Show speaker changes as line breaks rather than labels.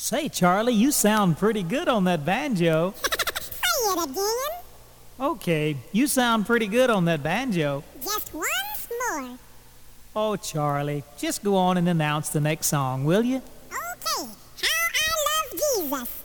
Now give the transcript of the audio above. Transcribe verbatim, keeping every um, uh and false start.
Say, Charlie, you sound pretty good on that banjo.
Say it again.
Okay, you sound pretty good on that banjo.
Just once more.
Oh, Charlie, just go on and announce the next song, will you?
Okay. How I Love Jesus.